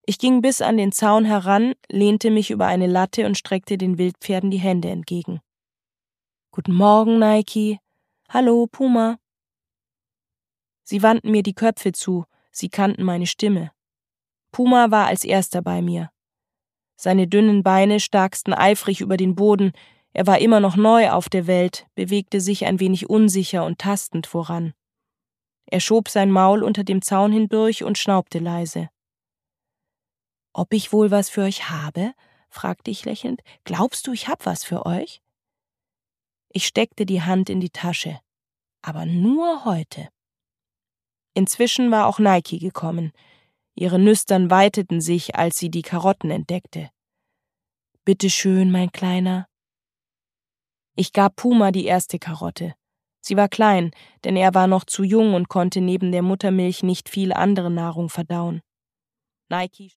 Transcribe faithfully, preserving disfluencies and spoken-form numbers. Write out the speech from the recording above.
Ich ging bis an den Zaun heran, lehnte mich über eine Latte und streckte den Wildpferden die Hände entgegen. »Guten Morgen, Nike. Hallo, Puma.« Sie wandten mir die Köpfe zu, sie kannten meine Stimme. Puma war als erster bei mir. Seine dünnen Beine starksten eifrig über den Boden, er war immer noch neu auf der Welt, bewegte sich ein wenig unsicher und tastend voran. Er schob sein Maul unter dem Zaun hindurch und schnaubte leise. »Ob ich wohl was für euch habe?« fragte ich lächelnd. »Glaubst du, ich hab was für euch?« Ich steckte die Hand in die Tasche. Aber nur heute. Inzwischen war auch Nike gekommen. Ihre Nüstern weiteten sich, als sie die Karotten entdeckte. »Bitte schön, mein Kleiner.« Ich gab Puma die erste Karotte. Sie war klein, denn er war noch zu jung und konnte neben der Muttermilch nicht viel andere Nahrung verdauen. Nike